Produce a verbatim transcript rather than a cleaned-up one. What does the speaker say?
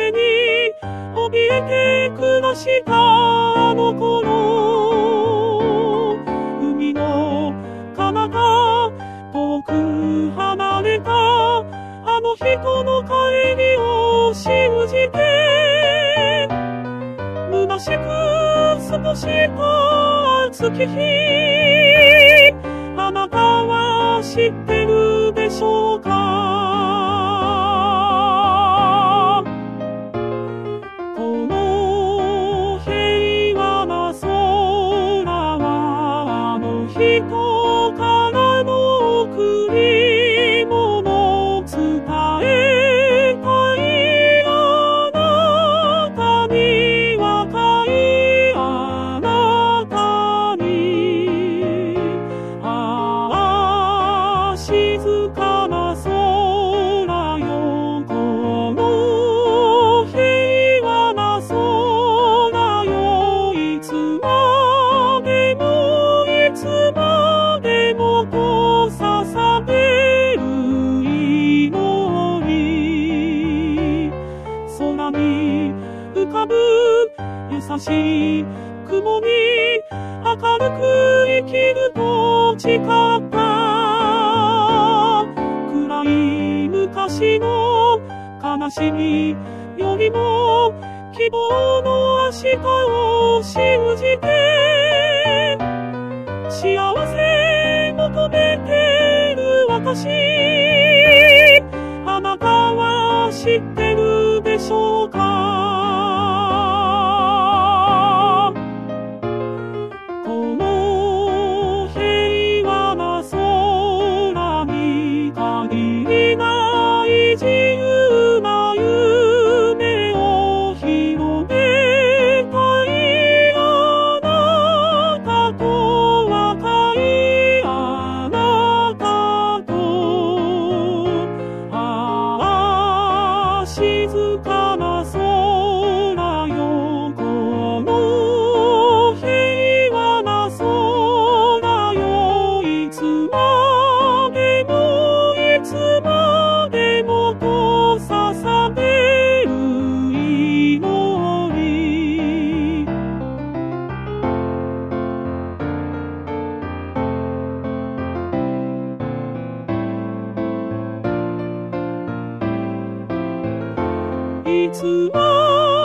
風に怯えて暮らしたあの頃、海の彼方遠く離れたあの人の帰りを信じて虚しく過ごした月日、あなたは知ってるでしょうか。この平和な空はあの人からの贈り物、伝えたいあなたに、若いあなたに。ああ静かな空よ、この平和な空よ、いつまでもいつまでもと捧げる祈り。空に浮かぶ優しい雲に明るく生きると誓った。暗い昔の悲しみよりも希望の明日を信じて幸せ求めてる私、あなたは知ってるでしょうか。この平和な空に限りない自由な夢を広げたいあなたと、若いあなたと。ああ静かな空よ、この平和な空よ、いつまでもいつまでもと捧げる祈り。いつま